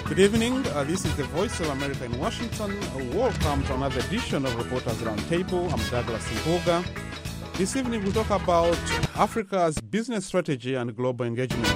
Good evening. This is the Voice of America in Washington. Welcome to another edition of Reporters Roundtable. I'm Douglas Mpuga. This evening we'll talk about Africa's business strategy and global engagement.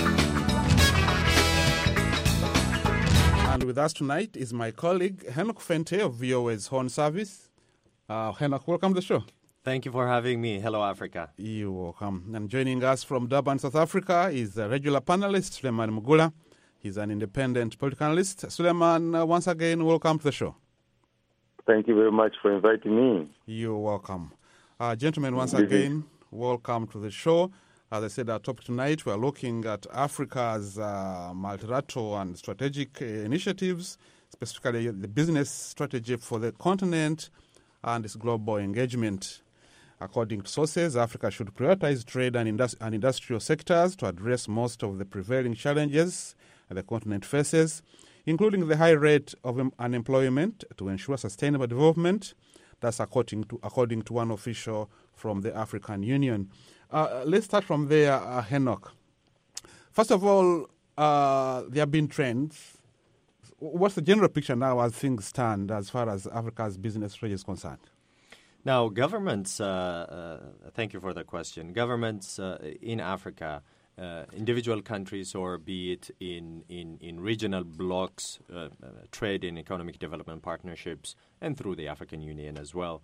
And with us tonight is my colleague, Henok Fente of VOA's Horn Service. Henok, welcome to the show. Thank you for having me. Hello, Africa. You're welcome. And joining us from Durban, South Africa is a regular panelist, Suleiman Mugula. He's an independent political analyst. Suleiman, once again, welcome to the show. Thank you very much for inviting me. You're welcome. Gentlemen, once again, welcome to the show. As I said, our topic tonight, we're looking at Africa's multilateral and strategic initiatives, specifically the business strategy for the continent and its global engagement. According to sources, Africa should prioritize trade and industrial sectors to address most of the prevailing challenges the continent faces, including the high rate of unemployment, to ensure sustainable development. That's according to one official from the African Union. Let's start from there, Henok. First of all, there have been trends. What's the general picture now as things stand as far as Africa's business strategy is concerned? Now, governments, thank you for the question. Governments in Africa, individual countries, or be it in regional blocs, trade and economic development partnerships, and through the African Union as well,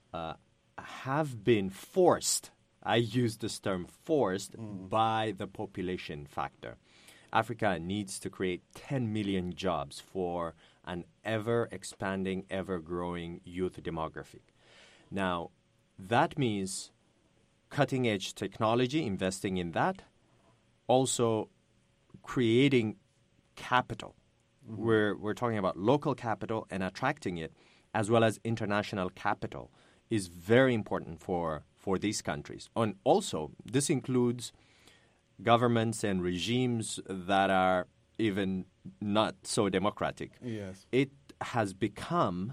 have been forced, I use this term forced, by the population factor. Africa needs to create 10 million jobs for an ever-expanding, ever-growing youth demographic. Now, that means cutting-edge technology, investing in that, also creating capital. We're talking about local capital and attracting it, as well as international capital, is very important for these countries. And also, this includes governments and regimes that are even not so democratic. Yes. It has become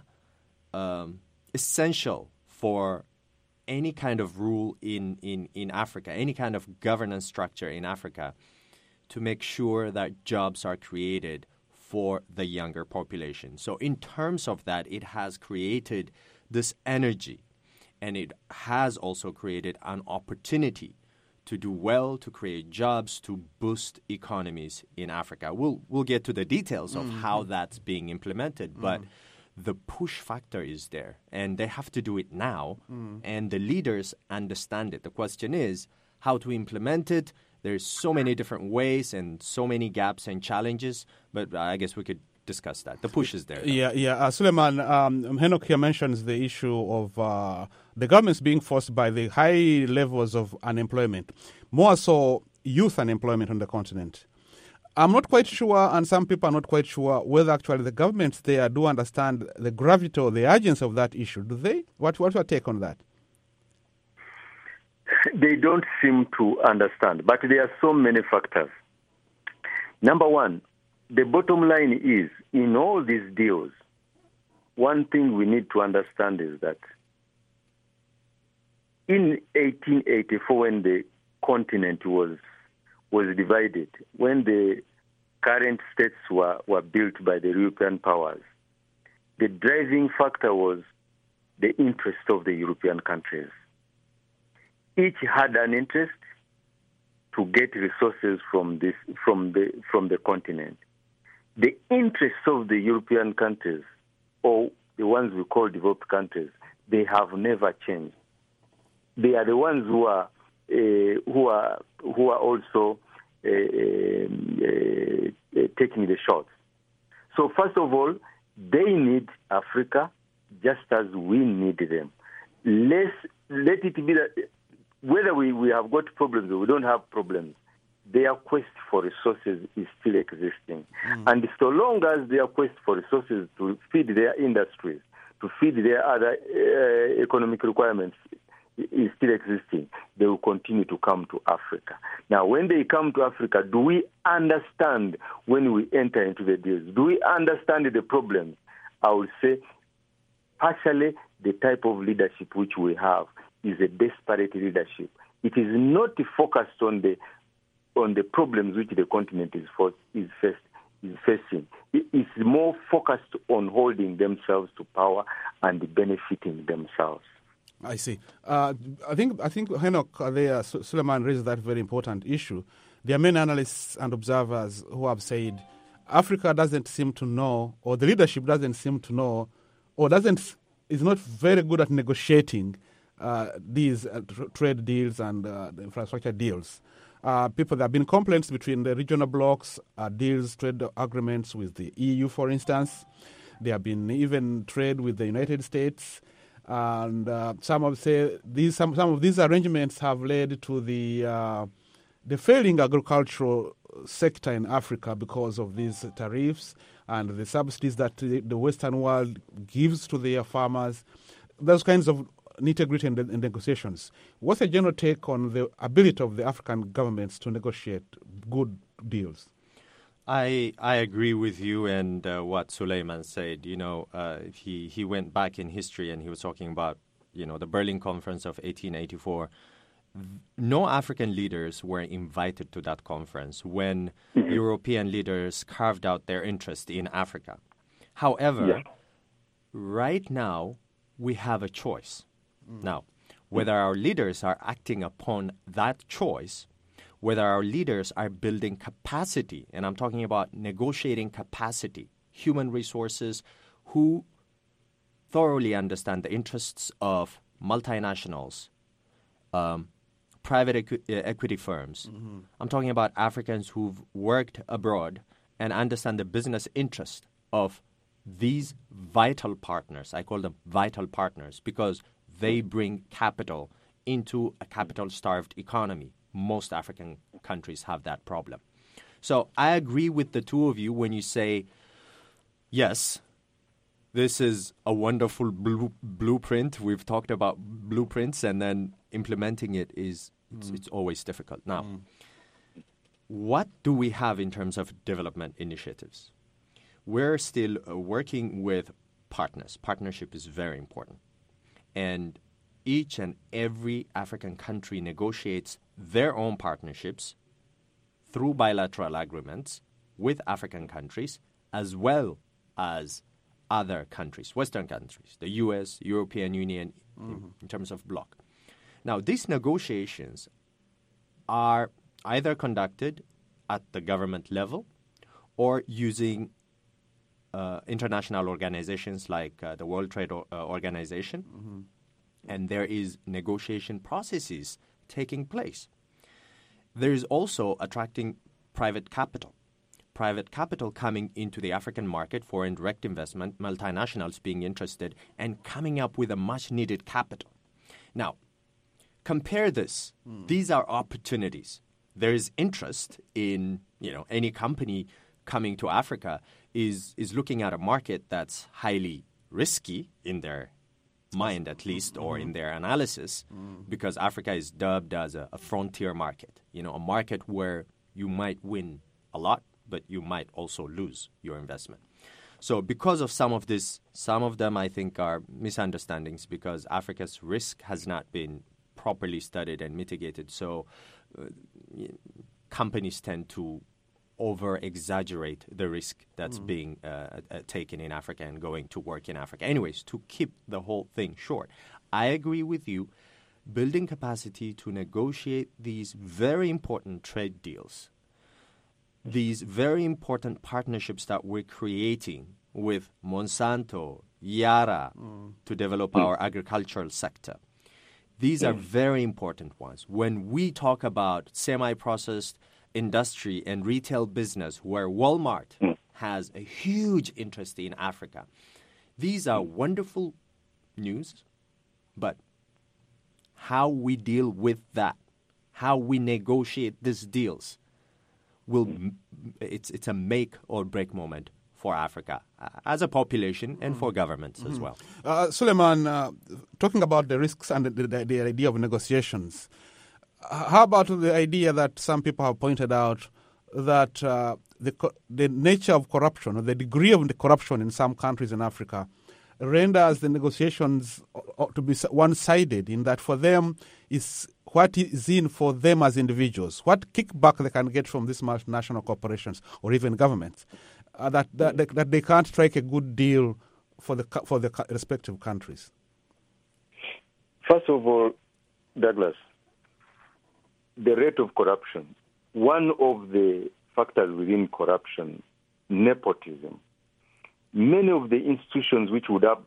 essential for any kind of rule in Africa, any kind of governance structure in Africa, to make sure that jobs are created for the younger population. So in terms of that, it has created this energy, and it has also created an opportunity to do well, to create jobs, to boost economies in Africa. We'll get to the details of how that's being implemented, but the push factor is there, and they have to do it now, and the leaders understand it. The question is how to implement it. There's so many different ways and so many gaps and challenges, but I guess we could discuss that. The push is there. Though. Yeah. Suleiman, Henok here mentions the issue of the governments being forced by the high levels of unemployment, more so youth unemployment on the continent. I'm not quite sure, and some people are not quite sure, whether actually the governments there do understand the gravity or the urgency of that issue. Do they? What's your take on that? They don't seem to understand, but there are so many factors. Number one, the bottom line is, in all these deals, one thing we need to understand is that in 1884, when the continent was divided, when the current states were built by the European powers, the driving factor was the interest of the European countries. Each had an interest to get resources from the continent. The interests of the European countries, or the ones we call developed countries, they have never changed. They are the ones who are also taking the shots. So first of all, they need Africa just as we need them. Let it be that whether we have got problems or we don't have problems, their quest for resources is still existing. And so long as their quest for resources to feed their industries, to feed their other economic requirements is still existing, they will continue to come to Africa. Now, when they come to Africa, do we understand when we enter into the deals? Do we understand the problems? I would say partially the type of leadership which we have is a desperate leadership. It is not focused on the problems which the continent is faced. is facing. It's more focused on holding themselves to power and benefiting themselves. I see. I think Henok Suleiman raised that very important issue. There are many analysts and observers who have said Africa doesn't seem to know, or the leadership doesn't seem to know, or is not very good at negotiating these trade deals and the infrastructure deals. There have been complaints between the regional blocs, deals, trade agreements with the EU, for instance. There have been even trade with the United States. And some of these arrangements have led to the failing agricultural sector in Africa because of these tariffs and the subsidies that the Western world gives to their farmers. Those kinds of nitty-gritty in negotiations. What's the general take on the ability of the African governments to negotiate good deals? I agree with you and what Suleiman said. He went back in history and he was talking about, the Berlin Conference of 1884. No African leaders were invited to that conference when European leaders carved out their interest in Africa. However, right now we have a choice. Now, whether our leaders are acting upon that choice, whether our leaders are building capacity, and I'm talking about negotiating capacity, human resources who thoroughly understand the interests of multinationals, private equity firms. Mm-hmm. I'm talking about Africans who've worked abroad and understand the business interest of these vital partners. I call them vital partners because they bring capital into a capital-starved economy. Most African countries have that problem. So I agree with the two of you when you say, yes, this is a wonderful blueprint. We've talked about blueprints, and then implementing it it's always difficult. Now, what do we have in terms of development initiatives? We're still working with partners. Partnership is very important. And each and every African country negotiates their own partnerships through bilateral agreements with African countries as well as other countries, Western countries, the U.S., European Union, in terms of bloc. Now, these negotiations are either conducted at the government level or using international organizations like the World Trade Organization, and there is negotiation processes taking place. There is also attracting private capital coming into the African market, foreign direct investment, multinationals being interested, and coming up with a much-needed capital. Now, compare this. These are opportunities. There is interest in, any company coming to Africa is looking at a market that's highly risky in their mind, at least, or in their analysis, because Africa is dubbed as a frontier market, a market where you might win a lot, but you might also lose your investment. So because of some of this, some of them I think are misunderstandings because Africa's risk has not been properly studied and mitigated. So companies tend to over-exaggerate the risk that's being taken in Africa and going to work in Africa. Anyways, to keep the whole thing short, I agree with you. Building capacity to negotiate these very important trade deals, these very important partnerships that we're creating with Monsanto, Yara, to develop our agricultural sector. These are very important ones. When we talk about semi-processed industry and retail business where Walmart has a huge interest in Africa, these are wonderful news, but how we deal with that, how we negotiate these deals, it's a make or break moment for Africa as a population and for governments as well. Suleiman, talking about the risks and the idea of negotiations, how about the idea that some people have pointed out that the nature of corruption or the degree of the corruption in some countries in Africa renders the negotiations to be one-sided in that for them is what is in for them as individuals, what kickback they can get from these multinational corporations or even governments. that they can't strike a good deal for the respective countries? First of all, Douglas, the rate of corruption. One of the factors within corruption, nepotism. Many of the institutions which would have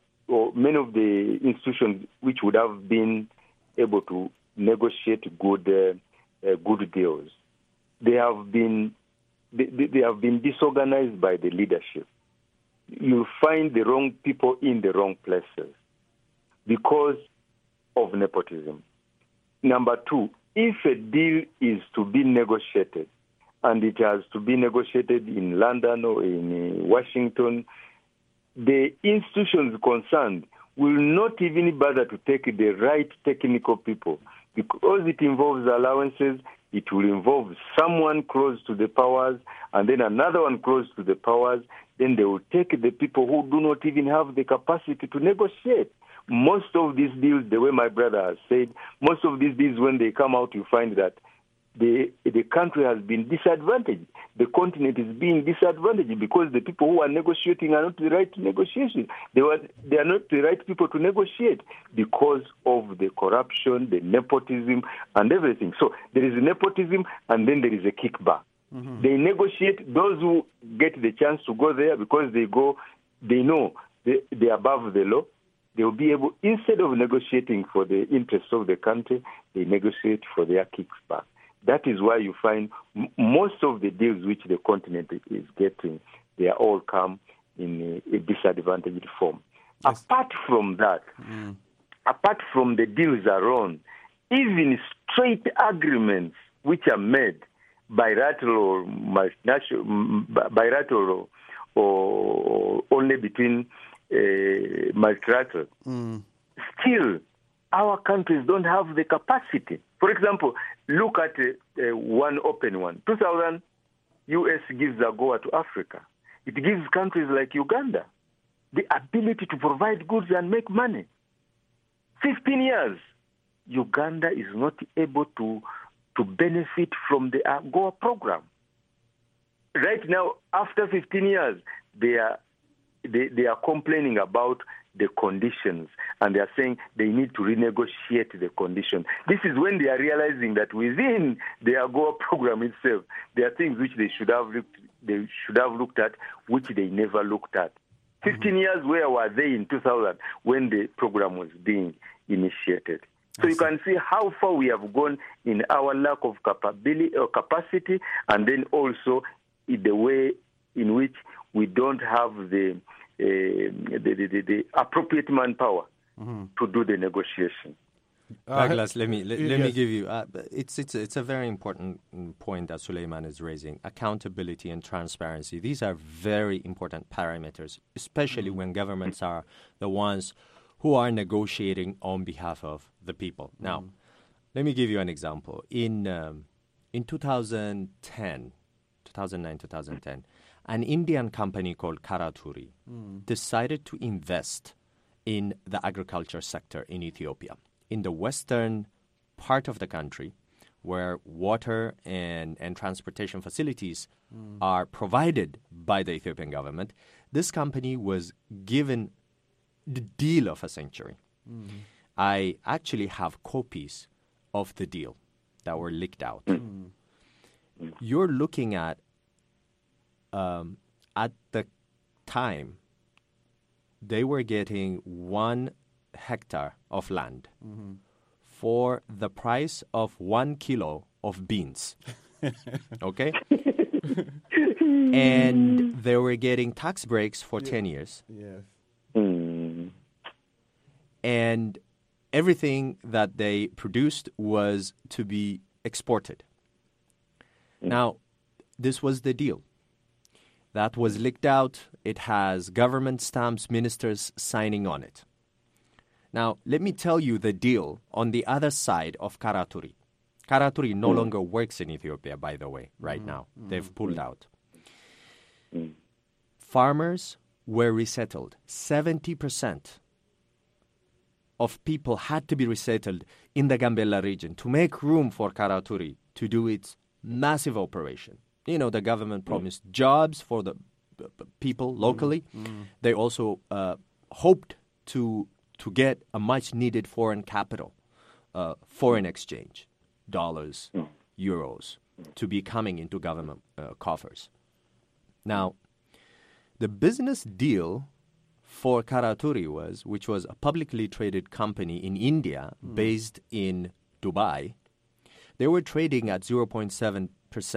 been able to negotiate good deals, they have been disorganized by the leadership. You find the wrong people in the wrong places because of nepotism. Number two, if a deal is to be negotiated, and it has to be negotiated in London or in Washington, the institutions concerned will not even bother to take the right technical people because it involves allowances. It will involve someone close to the powers and then another one close to the powers. Then they will take the people who do not even have the capacity to negotiate. Most of these deals, the way my brother has said, most of these deals, when they come out, you find that the country has been disadvantaged. The continent is being disadvantaged because the people who are negotiating are not the right negotiations. They are not the right people to negotiate because of the corruption, the nepotism, and everything. So there is nepotism, and then there is a kickback. Mm-hmm. They negotiate. Those who get the chance to go there because they know they're above the law. They will be able, instead of negotiating for the interests of the country, they negotiate for their kickback. That is why you find most of the deals which the continent is getting, they are all come in a disadvantaged form. Yes. Apart from that, apart from the deals alone, even straight agreements which are made bilateral or only between multilateral, still our countries don't have the capacity. For example, look at one open one. 2000, U.S. gives AGOA to Africa. It gives countries like Uganda the ability to provide goods and make money. 15 years, Uganda is not able to benefit from the AGOA program. Right now, after 15 years, they are complaining about the conditions, and they are saying they need to renegotiate the conditions. This is when they are realizing that within the AGOA program itself, there are things which they should have looked at, which they never looked at. 15 years, where were they in 2000 when the program was being initiated? So you can see how far we have gone in our lack of capacity, and then also in the way in which we don't have the appropriate manpower to do the negotiation. Douglas, let me give you. It's a very important point that Suleiman is raising. Accountability and transparency. These are very important parameters, especially when governments are the ones who are negotiating on behalf of the people. Now, let me give you an example. In 2009, 2010. An Indian company called Karaturi decided to invest in the agriculture sector in Ethiopia, in the western part of the country, where water and transportation facilities are provided by the Ethiopian government. This company was given the deal of a century. I actually have copies of the deal that were leaked out. You're looking at the time, they were getting 1 hectare of land for the price of 1 kilo of beans. Okay? And they were getting tax breaks for 10 years. Yes. And everything that they produced was to be exported. Now, this was the deal. That was leaked out. It has government stamps, ministers signing on it. Now, let me tell you the deal on the other side of Karaturi. Karaturi no longer works in Ethiopia, by the way, right now. They've pulled out. Farmers were resettled. 70% of people had to be resettled in the Gambella region to make room for Karaturi to do its massive operation. You know, the government promised jobs for the people locally. They also hoped to get a much needed foreign capital, foreign exchange, dollars, euros, to be coming into government coffers. Now, the business deal for Karaturi which was a publicly traded company in India based in Dubai, they were trading at 0.7%,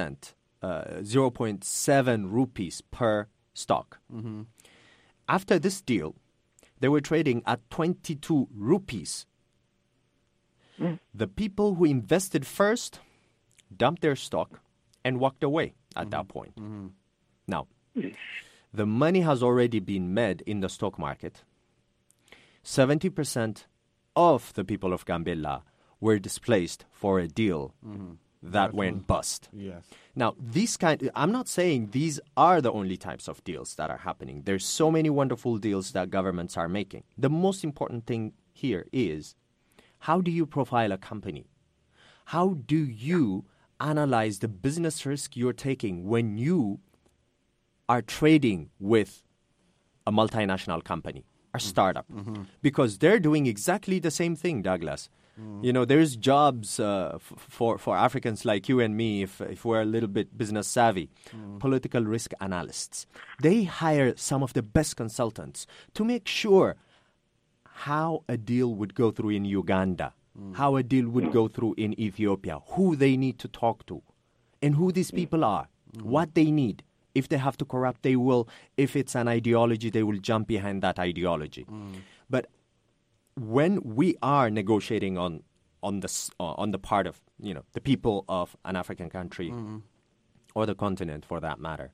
0.7 rupees per stock. After this deal, they were trading at 22 rupees. The people who invested first dumped their stock and walked away at that point. Now, the money has already been made in the stock market. 70% of the people of Gambella were displaced for a deal that went bust. Yes. Now, I'm not saying these are the only types of deals that are happening. There's so many wonderful deals that governments are making. The most important thing here is, how do you profile a company? How do you analyze the business risk you're taking when you are trading with a multinational company, a startup? Because they're doing exactly the same thing, Douglas. You know, there's jobs for Africans like you and me, if we're a little bit business savvy, political risk analysts. They hire some of the best consultants to make sure how a deal would go through in Uganda, how a deal would go through in Ethiopia, who they need to talk to, and who these people are, what they need. If they have to corrupt, they will. If it's an ideology, they will jump behind that ideology. But when we are negotiating on the part of the people of an African country or the continent, for that matter,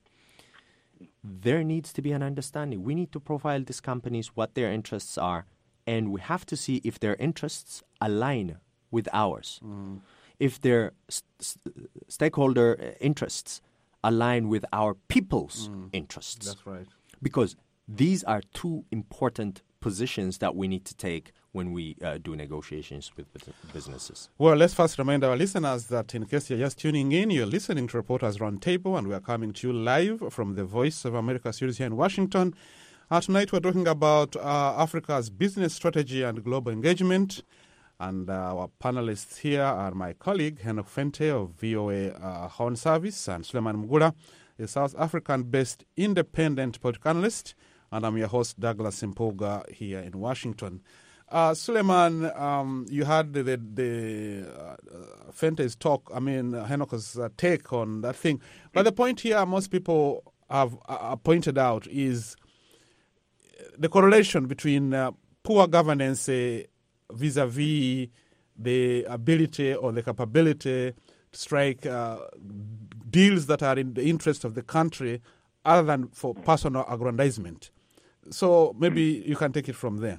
there needs to be an understanding. We need to profile these companies, what their interests are, and we have to see if their interests align with ours. If their stakeholder interests align with our people's interests. That's right. Because these are two important positions that we need to take when we do negotiations with businesses. Well, let's first remind our listeners that in case you're just tuning in, you're listening to Reporters Roundtable, and we are coming to you live from the Voice of America studios here in Washington. Tonight we're talking about Africa's business strategy and global engagement. And our panelists here are my colleague, Henok Fente of VOA Horn Service, and Suleiman Mugula, a South African-based independent political analyst. And I'm your host, Douglas Mpoga, here in Washington. Suleiman, you had the Fente's talk, Henok's take on that thing. But the point here most people have pointed out is the correlation between poor governance vis-a-vis the ability or the capability to strike deals that are in the interest of the country other than for personal aggrandizement. So maybe you can take it from there.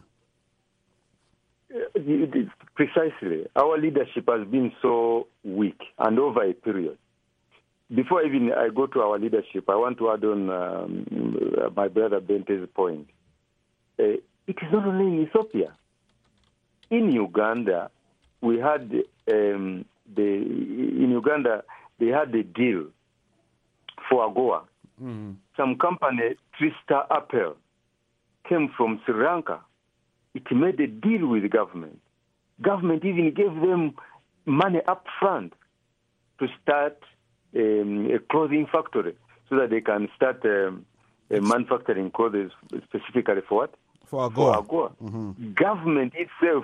Precisely. Our leadership has been so weak and over a period. Before even I go to our leadership, I want to add on my brother Bente's point. It is not only in Ethiopia. In Uganda, we had in Uganda they had a deal for AGOA. Some company, Tristar Apple, came from Sri Lanka. It made a deal with the government. Government even gave them money up front to start a clothing factory so that they can start manufacturing clothes specifically for what? For AGOA. For AGOA. Government itself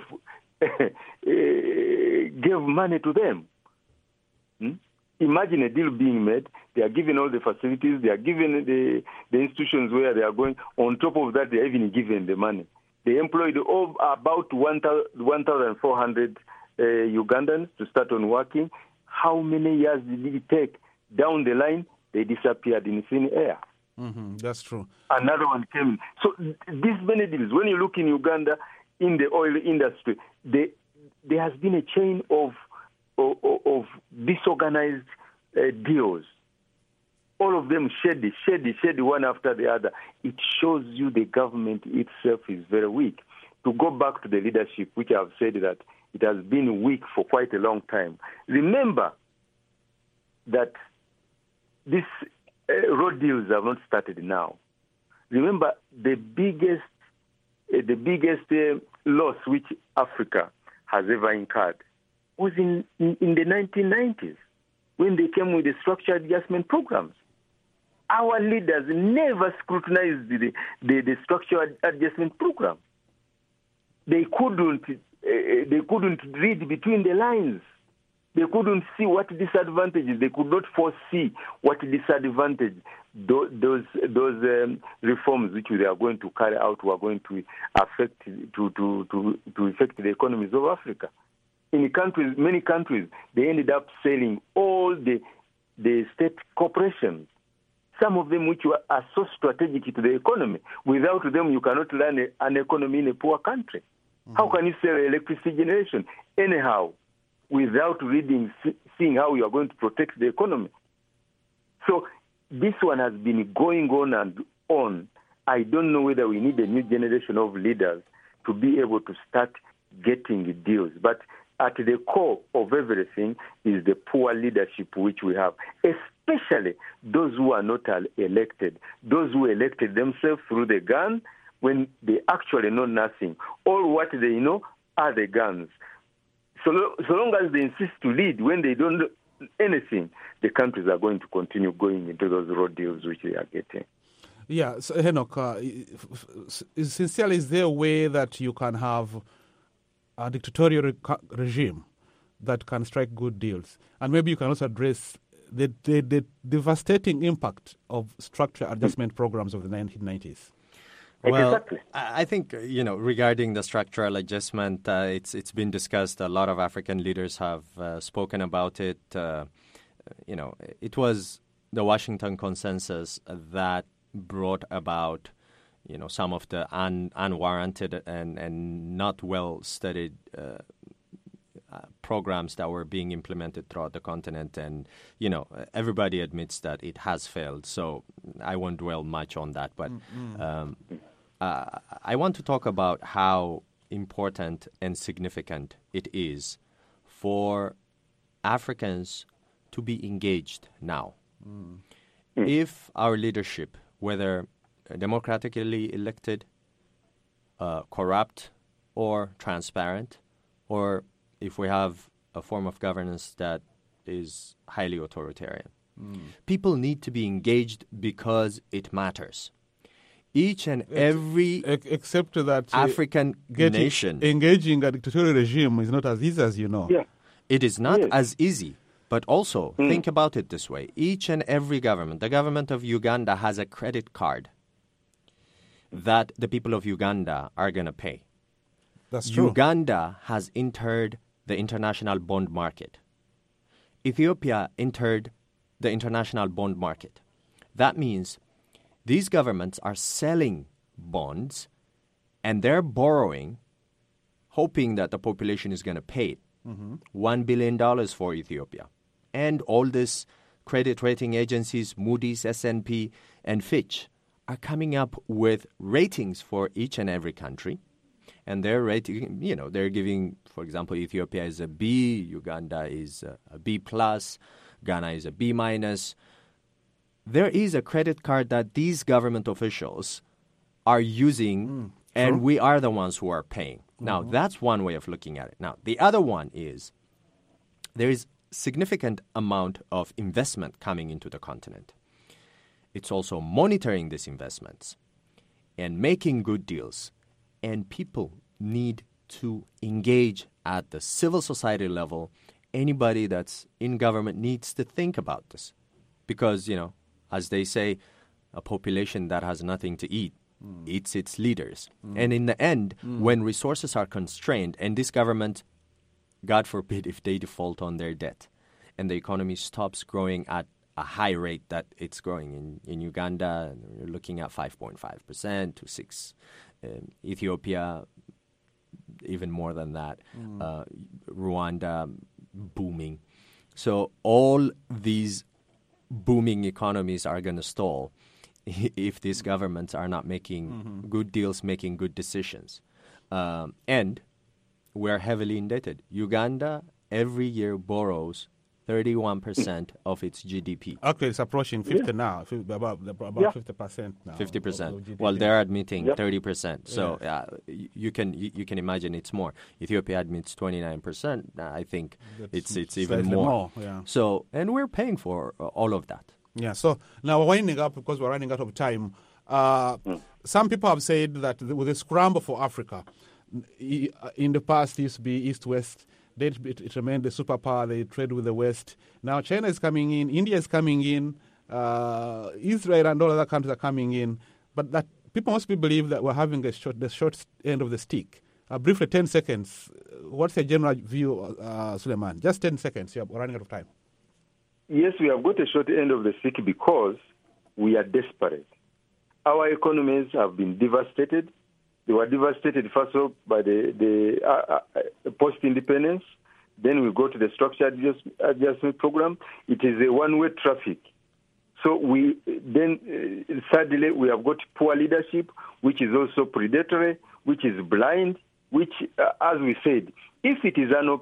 gave money to them. Imagine a deal being made. They are given all the facilities. They are given the institutions where they are going. On top of that, they are even given the money. They employed about 1,400 Ugandans to start on working. How many years did it take? Down the line, they disappeared in thin air. That's true. Another one came. So these many deals, when you look in Uganda, in the oil industry, there has been a chain of disorganized deals. All of them shady one after the other. It shows you the government itself is very weak. To go back to the leadership, which I have said that it has been weak for quite a long time. Remember that this road deals have not started now. Remember, the biggest loss which Africa has ever incurred was in the 1990s when they came with the structural adjustment programs. Our leaders never scrutinized the structural adjustment program. They couldn't read between the lines. They couldn't see what disadvantages. They could not foresee what disadvantage those reforms which they are going to carry out were going to affect to affect the economies of Africa. In many countries, they ended up selling all the state corporations. Some of them which are so strategic to the economy. Without them, you cannot run an economy in a poor country. Mm-hmm. How can you sell electricity generation anyhow without seeing how you are going to protect the economy? So this one has been going on and on. I don't know whether we need a new generation of leaders to be able to start getting deals. But at the core of everything is the poor leadership which we have, especially those who are not elected, those who elected themselves through the gun when they actually know nothing. All what they know are the guns. So long as they insist to lead when they don't know anything, the countries are going to continue going into those road deals which they are getting. Yeah, so Enoch, sincerely, is there a way that you can have a dictatorial regime that can strike good deals? And maybe you can also address the devastating impact of structural adjustment programs of the 1990s. Well, exactly. I think, regarding the structural adjustment, it's been discussed. A lot of African leaders have spoken about it. It was the Washington Consensus that brought about, some of the unwarranted and not well-studied programs that were being implemented throughout the continent. And, everybody admits that it has failed. So I won't dwell much on that. But I want to talk about how important and significant it is for Africans to be engaged now. If our leadership, whether democratically elected, corrupt, or transparent, or if we have a form of governance that is highly authoritarian, people need to be engaged because it matters. Each and every except that African nation engaging a dictatorial regime is not as easy as you know. Yeah. It is not as easy. But also, think about it this way. Each and every government, the government of Uganda has a credit card that the people of Uganda are going to pay. That's true. Uganda has entered the international bond market. Ethiopia entered the international bond market. That means these governments are selling bonds and they're borrowing, hoping that the population is going to pay it. $1 billion for Ethiopia. And all these credit rating agencies, Moody's, S&P, and Fitch, are coming up with ratings for each and every country. And they're rating, they're giving, for example, Ethiopia is a B, Uganda is a B+, Ghana is a B-. There is a credit card that these government officials are using, and we are the ones who are paying. Now, that's one way of looking at it. Now, the other one is there is significant amount of investment coming into the continent. It's also monitoring these investments and making good deals. And people need to engage at the civil society level. Anybody that's in government needs to think about this. Because, as they say, a population that has nothing to eat eats its leaders. And in the end, when resources are constrained, and this government, God forbid, if they default on their debt, and the economy stops growing at a high rate that it's growing in Uganda, you're looking at 5.5% to 6%. Ethiopia, even more than that. Rwanda, booming. So all these booming economies are going to stall if these governments are not making good deals, making good decisions. And we're heavily indebted. Uganda every year borrows 31% of its GDP. Actually, it's approaching 50 now, about 50% now. 50%. Well, they're admitting 30%. So you can imagine it's more. Ethiopia admits 29%. I think it's even more. Yeah. So, and we're paying for all of that. Yeah. So now we're winding up because we're running out of time. Some people have said that with the scramble for Africa, in the past it used to be East-West. It remained the superpower. They trade with the West. Now China is coming in. India is coming in. Israel and all other countries are coming in. But that people must believe that we're having the short end of the stick. Briefly, 10 seconds. What's your general view, Suleiman? Just 10 seconds. We're running out of time. Yes, we have got a short end of the stick because we are desperate. Our economies have been devastated. They were devastated first of all by the post-independence. Then we go to the structured adjustment program. It is a one-way traffic. So sadly, we have got poor leadership, which is also predatory, which is blind, which, as we said, if it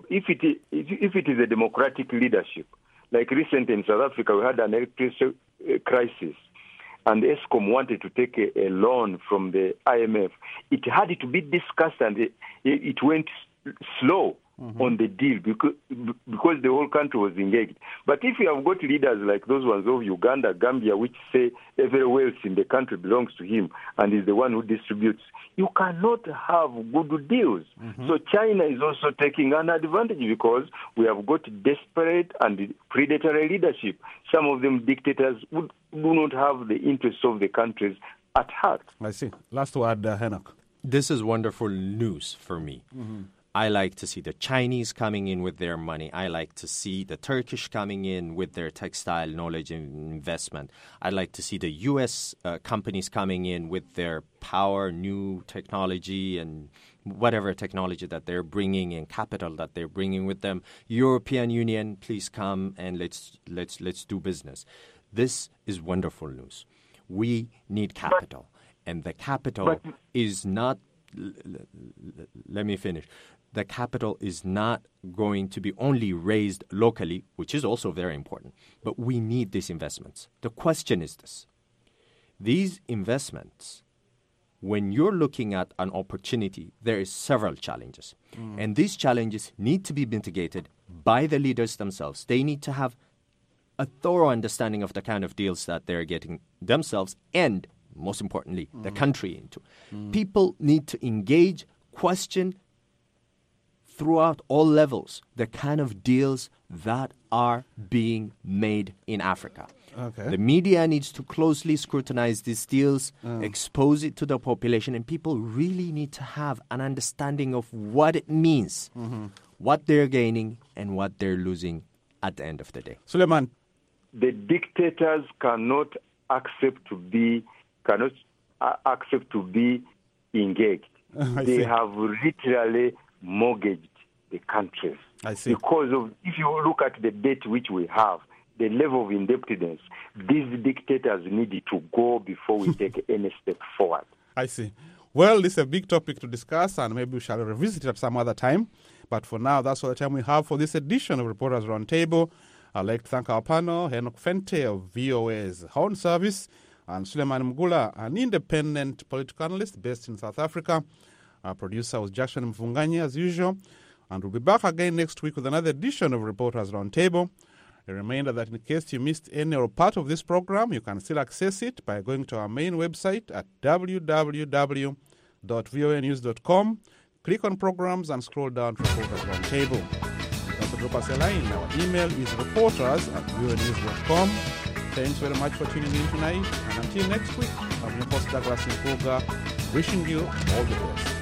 is a democratic leadership, like recently in South Africa, we had an electricity crisis. And ESCOM wanted to take a loan from the IMF. It had to be discussed, and it went slow on the deal because the whole country was engaged. But if you have got leaders like those ones of Uganda, Gambia, which say every wealth in the country belongs to him and is the one who distributes, you cannot have good deals. So China is also taking an advantage because we have got desperate and predatory leadership. Some of them dictators do not have the interests of the countries at heart. I see. Last word, Enoch. This is wonderful news for me. I like to see the Chinese coming in with their money. I like to see the Turkish coming in with their textile knowledge and investment. I like to see the U.S. Companies coming in with their power, new technology, and whatever technology that they're bringing in, capital that they're bringing with them. European Union, please come and let's do business. This is wonderful news. We need capital, and the capital is not. Let me finish. The capital is not going to be only raised locally, which is also very important, but we need these investments. The question is this. These investments, when you're looking at an opportunity, there is several challenges. And these challenges need to be mitigated by the leaders themselves. They need to have a thorough understanding of the kind of deals that they're getting themselves and, most importantly, the country into. People need to engage, question, throughout all levels, the kind of deals that are being made in Africa. Okay. The media needs to closely scrutinize these deals, expose it to the population, and people really need to have an understanding of what it means, what they're gaining, and what they're losing at the end of the day. Suleiman. The dictators cannot accept to be engaged. They have literally mortgaged the countries. I see. Because of, if you look at the debt which we have, the level of indebtedness, these dictators need to go before we take any step forward. I see. Well, this is a big topic to discuss, and maybe we shall revisit it at some other time. But for now, that's all the time we have for this edition of Reporters Roundtable. I'd like to thank our panel, Enoch Fente of VOA's Horn Service, and Suleiman Mgula, an independent political analyst based in South Africa. Our producer was Jackson Mfunganye, as usual. And we'll be back again next week with another edition of Reporters Roundtable. A reminder that in case you missed any or part of this program, you can still access it by going to our main website at www.voanews.com. Click on programs and scroll down to Reporters Roundtable. You can also drop us a line. Our email is reporters@voanews.com. Thanks very much for tuning in tonight. And until next week, I'm your host, Douglas Nkuga, wishing you all the best.